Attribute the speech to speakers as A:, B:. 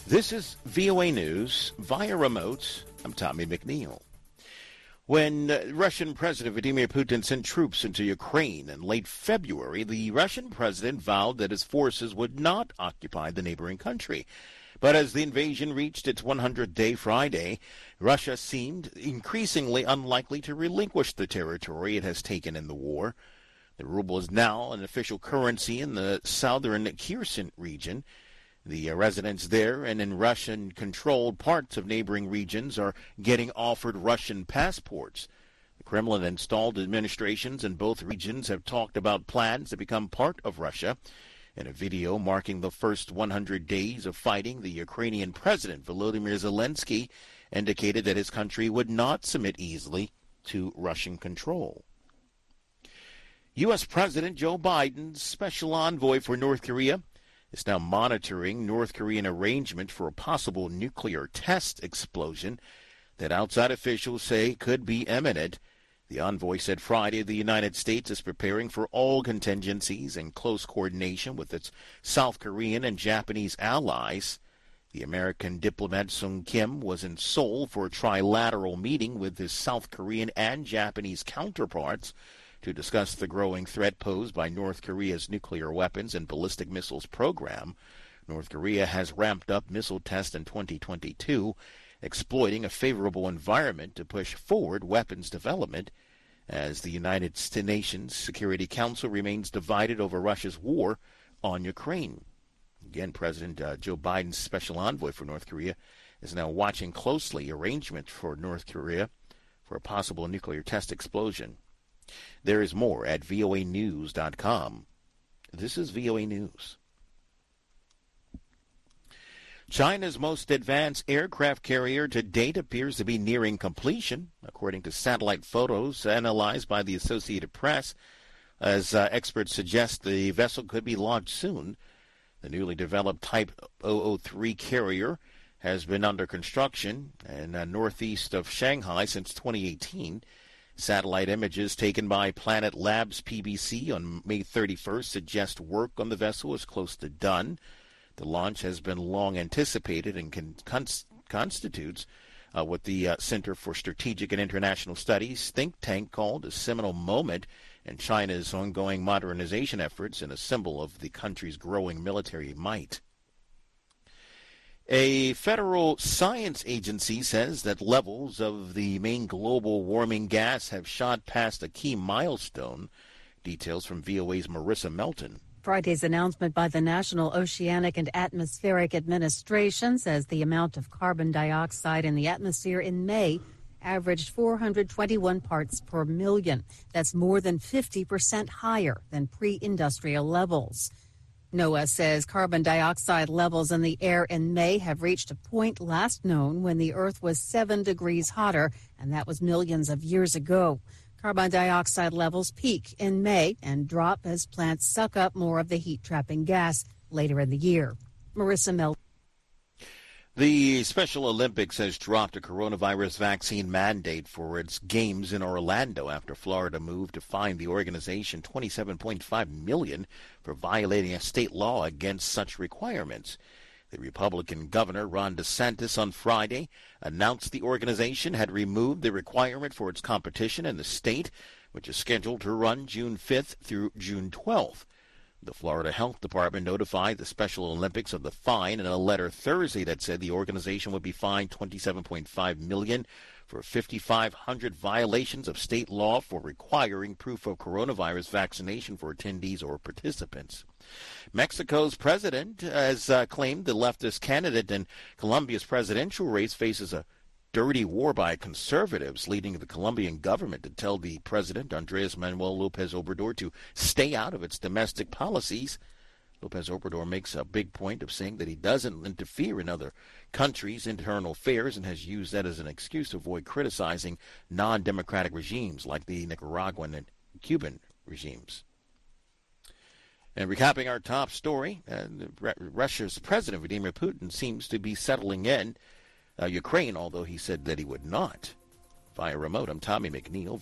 A: This is VOA News via remote. I'm Tommy McNeil. When Russian President Vladimir Putin sent troops into Ukraine in late February, the Russian president vowed that his forces would not occupy the neighboring country. But as the invasion reached its 100th day Friday, Russia seemed increasingly unlikely to relinquish the territory it has taken in the war. The ruble is now an official currency in the southern Kherson region. The residents there and in Russian-controlled parts of neighboring regions are getting offered Russian passports. The Kremlin-installed administrations in both regions have talked about plans to become part of Russia. In a video marking the first 100 days of fighting, the Ukrainian president, Volodymyr Zelensky, indicated that his country would not submit easily to Russian control. U.S. President Joe Biden's special envoy for North Korea is now monitoring North Korean arrangement for a possible nuclear test explosion that outside officials say could be imminent. The envoy said Friday the United States is preparing for all contingencies in close coordination with its South Korean and Japanese allies. The American diplomat Sung Kim was in Seoul for a trilateral meeting with his South Korean and Japanese counterparts to discuss the growing threat posed by North Korea's nuclear weapons and ballistic missiles program. North Korea has ramped up missile tests in 2022, exploiting a favorable environment to push forward weapons development as the United Nations Security Council remains divided over Russia's war on Ukraine. Again, President Joe Biden's special envoy for North Korea is now watching closely arrangement for North Korea for a possible nuclear test explosion. There is more at voanews.com. This is VOA News. China's most advanced aircraft carrier to date appears to be nearing completion, according to satellite photos analyzed by the Associated Press, as experts suggest the vessel could be launched soon. The newly developed Type 003 carrier has been under construction in northeast of Shanghai since 2018. Satellite images taken by Planet Labs PBC on May 31st suggest work on the vessel is close to done. The launch has been long anticipated and constitutes what the Center for Strategic and International Studies think tank called a seminal moment in China's ongoing modernization efforts and a symbol of the country's growing military might. A federal science agency says that levels of the main global warming gas have shot past a key milestone. Details from VOA's Marissa Melton.
B: Friday's announcement by the National Oceanic and Atmospheric Administration says the amount of carbon dioxide in the atmosphere in May averaged 421 parts per million. That's more than 50% higher than pre-industrial levels. NOAA says carbon dioxide levels in the air in May have reached a point last known when the Earth was 7 degrees hotter, and that was millions of years ago. Carbon dioxide levels peak in May and drop as plants suck up more of the heat-trapping gas later in the year. Marissa Melton.
A: The Special Olympics has dropped a coronavirus vaccine mandate for its games in Orlando after Florida moved to fine the organization $27.5 million for violating a state law against such requirements. The Republican governor, Ron DeSantis, on Friday announced the organization had removed the requirement for its competition in the state, which is scheduled to run June 5th through June 12th. The Florida Health Department notified the Special Olympics of the fine in a letter Thursday that said the organization would be fined $27.5 million for 5,500 violations of state law for requiring proof of coronavirus vaccination for attendees or participants. Mexico's president has claimed the leftist candidate in Colombia's presidential race faces a dirty war by conservatives, leading the Colombian government to tell the president, Andres Manuel Lopez Obrador, to stay out of its domestic policies. Lopez Obrador makes a big point of saying that he doesn't interfere in other countries' internal affairs and has used that as an excuse to avoid criticizing non-democratic regimes like the Nicaraguan and Cuban regimes. And recapping our top story, Russia's President Vladimir Putin seems to be settling in Ukraine, although he said that he would not. Via remote, I'm Tommy McNeil.